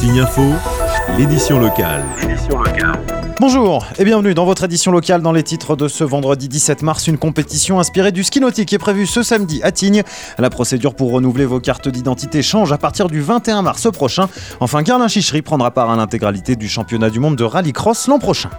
Tignes Info, l'édition locale. Bonjour et bienvenue dans votre édition locale. Dans les titres de ce vendredi 17 mars, une compétition inspirée du ski nautique est prévue ce samedi à Tignes. La procédure pour renouveler vos cartes d'identité change à partir du 21 mars prochain. Enfin, Garlin-Chichery prendra part à l'intégralité du championnat du monde de rallycross l'an prochain.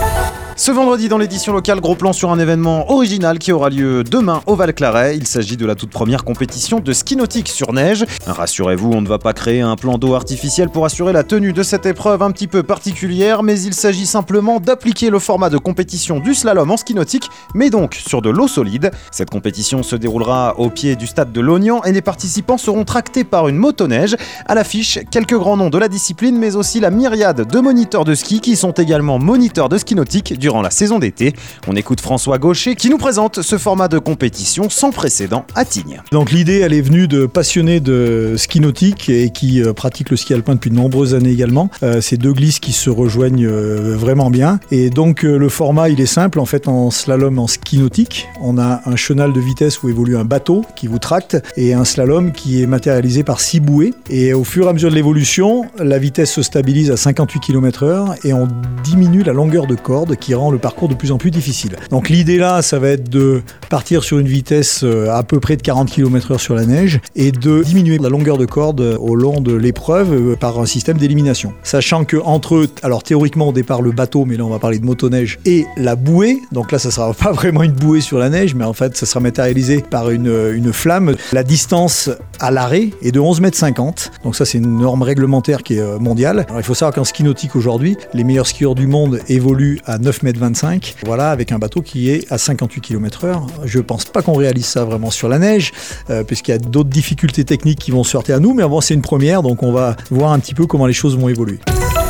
Ce vendredi, dans l'édition locale, gros plan sur un événement original qui aura lieu demain au Val-Claret. Il s'agit de la toute première compétition de ski nautique sur neige. Rassurez-vous, on ne va pas créer un plan d'eau artificiel pour assurer la tenue de cette épreuve un petit peu particulière, mais il s'agit simplement d'appliquer le format de compétition du slalom en ski nautique, mais donc sur de l'eau solide. Cette compétition se déroulera au pied du stade de Lognan et les participants seront tractés par une motoneige. À l'affiche, quelques grands noms de la discipline, mais aussi la myriade de moniteurs de ski qui sont également moniteurs de ski nautique durant la saison d'été. On écoute François Gaucher qui nous présente ce format de compétition sans précédent à Tignes. Donc l'idée, elle est venue de passionnés de ski nautique et qui pratiquent le ski alpin depuis de nombreuses années également. C'est deux glisses qui se rejoignent vraiment bien. Et donc le format, il est simple. En fait, en slalom, en ski nautique, on a un chenal de vitesse où évolue un bateau qui vous tracte et un slalom qui est matérialisé par 6 bouées. Et au fur et à mesure de l'évolution, la vitesse se stabilise à 58 km/h et on diminue la longueur de corde qui rend le parcours de plus en plus difficile. Donc l'idée là, ça va être de partir sur une vitesse à peu près de 40 km/h sur la neige et de diminuer la longueur de corde au long de l'épreuve par un système d'élimination. Sachant que entre eux, alors théoriquement au départ le bateau, mais là on va parler de motoneige, et la bouée, donc là ça sera pas vraiment une bouée sur la neige, mais en fait ça sera matérialisé par une flamme. La distance à l'arrêt est de 11,50 m, donc ça c'est une norme réglementaire qui est mondiale. Alors il faut savoir qu'en ski nautique aujourd'hui, les meilleurs skieurs du monde évoluent à 9,25 m. Voilà, avec un bateau qui est à 58 km/h. Je pense pas qu'on réalise ça vraiment sur la neige, puisqu'il y a d'autres difficultés techniques qui vont se heurter à nous, mais bon, c'est une première, donc on va voir un petit peu comment les choses vont évoluer.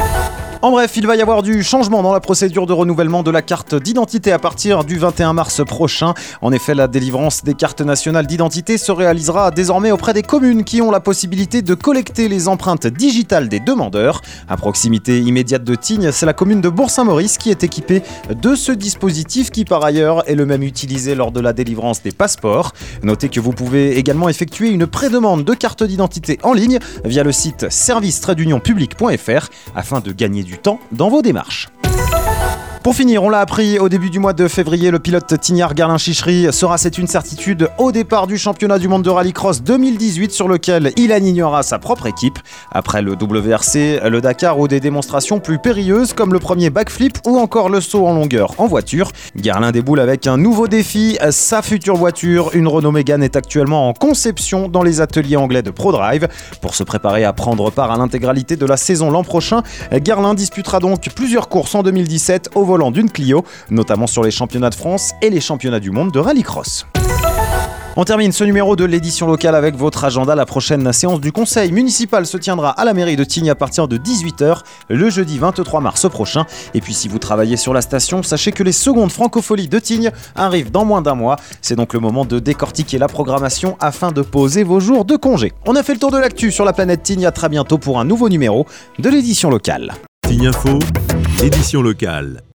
En bref, il va y avoir du changement dans la procédure de renouvellement de la carte d'identité à partir du 21 mars prochain. En effet, la délivrance des cartes nationales d'identité se réalisera désormais auprès des communes qui ont la possibilité de collecter les empreintes digitales des demandeurs. À proximité immédiate de Tignes, c'est la commune de Bourg-Saint-Maurice qui est équipée de ce dispositif qui par ailleurs est le même utilisé lors de la délivrance des passeports. Notez que vous pouvez également effectuer une prédemande de carte d'identité en ligne via le site service-public.fr afin de gagner du temps dans vos démarches. Pour finir, on l'a appris au début du mois de février, le pilote tignard Garlin-Chichery sera, c'est une certitude, au départ du championnat du monde de rallycross 2018 sur lequel il alignera sa propre équipe. Après le WRC, le Dakar ou des démonstrations plus périlleuses comme le premier backflip ou encore le saut en longueur en voiture, Garlin déboule avec un nouveau défi, sa future voiture, une Renault Mégane est actuellement en conception dans les ateliers anglais de ProDrive. Pour se préparer à prendre part à l'intégralité de la saison l'an prochain, Garlin disputera donc plusieurs courses en 2017 au volant d'une Clio, notamment sur les championnats de France et les championnats du monde de rallycross. On termine ce numéro de l'édition locale avec votre agenda. La prochaine séance du conseil municipal se tiendra à la mairie de Tignes à partir de 18h le jeudi 23 mars prochain. Et puis si vous travaillez sur la station, sachez que les secondes francopholies de Tignes arrivent dans moins d'un mois. C'est donc le moment de décortiquer la programmation afin de poser vos jours de congé. On a fait le tour de l'actu sur la planète Tignes. À très bientôt pour un nouveau numéro de l'édition locale. Tignes Info, l'édition locale.